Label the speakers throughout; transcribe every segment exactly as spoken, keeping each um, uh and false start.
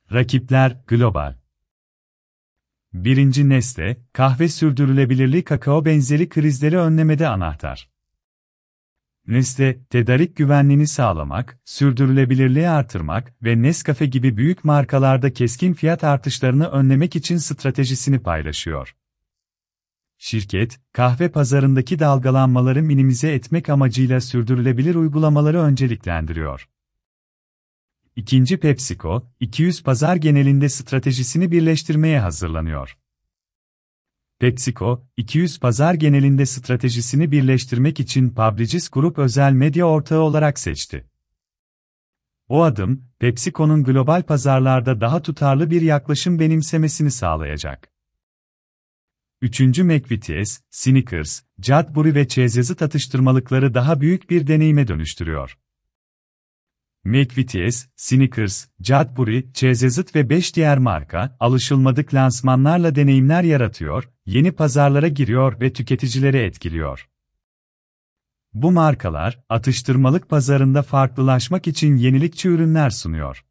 Speaker 1: Rakipler, global. Birinci Nestle, kahve sürdürülebilirliği kakao benzeri krizleri önlemede anahtar. Nestle, tedarik güvenliğini sağlamak, sürdürülebilirliği artırmak ve Nescafe gibi büyük markalarda keskin fiyat artışlarını önlemek için stratejisini paylaşıyor. Şirket, kahve pazarındaki dalgalanmaları minimize etmek amacıyla sürdürülebilir uygulamaları önceliklendiriyor. İkinci PepsiCo, iki yüz pazar genelinde stratejisini birleştirmeye hazırlanıyor. PepsiCo, iki yüz pazar genelinde stratejisini birleştirmek için Publicis Group özel medya ortağı olarak seçti. Bu adım, PepsiCo'nun global pazarlarda daha tutarlı bir yaklaşım benimsemesini sağlayacak. Üçüncü McVitie's, Snickers, Cadbury ve Çeyizit atıştırmalıkları daha büyük bir deneyime dönüştürüyor. McVitie's, Snickers, Cadbury, Çeyizit ve beş diğer marka, alışılmadık lansmanlarla deneyimler yaratıyor, yeni pazarlara giriyor ve tüketicileri etkiliyor. Bu markalar, atıştırmalık pazarında farklılaşmak için yenilikçi ürünler sunuyor.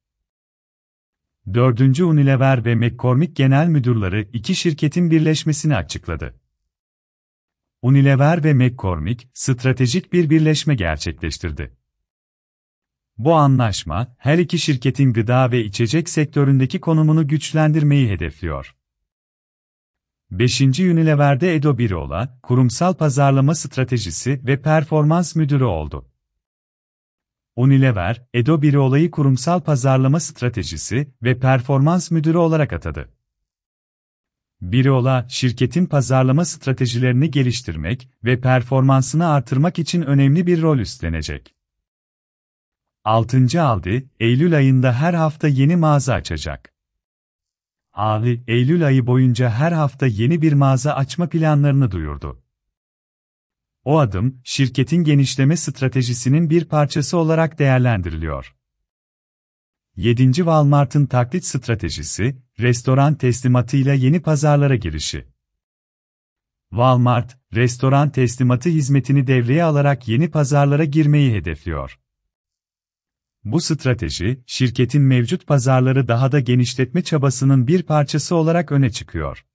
Speaker 1: Dördüncü Unilever ve McCormick Genel Müdürleri iki şirketin birleşmesini açıkladı. Unilever ve McCormick, stratejik bir birleşme gerçekleştirdi. Bu anlaşma, her iki şirketin gıda ve içecek sektöründeki konumunu güçlendirmeyi hedefliyor. beşinci Unilever'de Edo Biriola, kurumsal pazarlama stratejisi ve performans müdürü oldu. Unilever, Edo Biriola'yı kurumsal pazarlama stratejisi ve performans müdürü olarak atadı. Biriola, şirketin pazarlama stratejilerini geliştirmek ve performansını artırmak için önemli bir rol üstlenecek. altıncı Aldi, Eylül ayında her hafta yeni mağaza açacak. Aldi, Eylül ayı boyunca her hafta yeni bir mağaza açma planlarını duyurdu. O adım, şirketin genişleme stratejisinin bir parçası olarak değerlendiriliyor. yedinci Walmart'ın taklit stratejisi, restoran teslimatıyla yeni pazarlara girişi. Walmart, restoran teslimatı hizmetini devreye alarak yeni pazarlara girmeyi hedefliyor. Bu strateji, şirketin mevcut pazarları daha da genişletme çabasının bir parçası olarak öne çıkıyor.